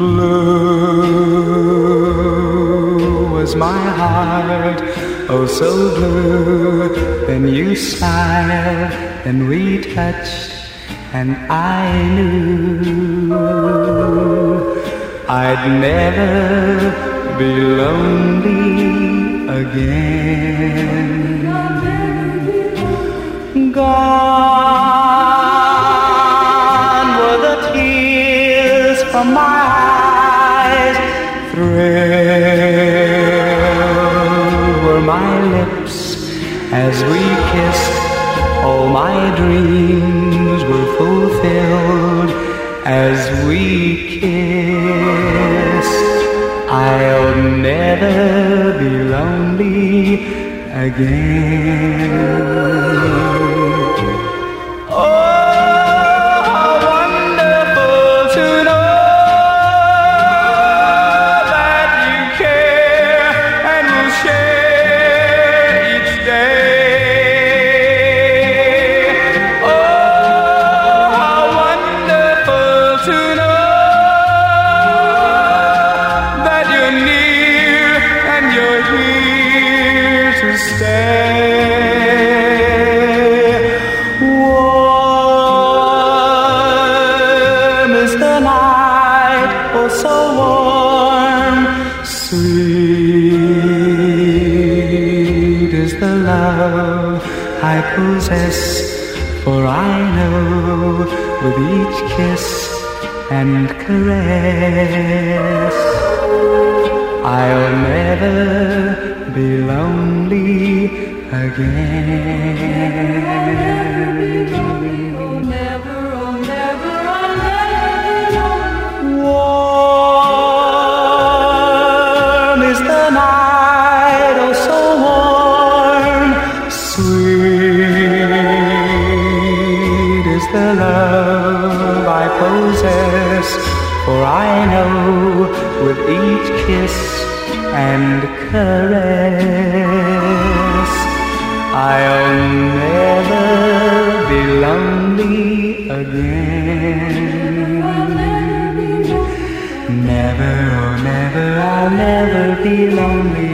Blue was my heart, oh so blue. Then you smiled and we touched, and I knew I'd never be lonely again. Gone were the tears from my eyes, thrilled were my lips as we kissed. All my dreams were fulfilled as we kissed. I'll never be lonely again. Warm is the night, oh so warm. Sweet is the love I possess, for I know with each kiss and caress I'll never be lonely again. Warm is the night, oh so warm. Sweet is the love I possess, for I know with each kiss and caress I'll never be lonely again. Never, oh never, I'll never be lonely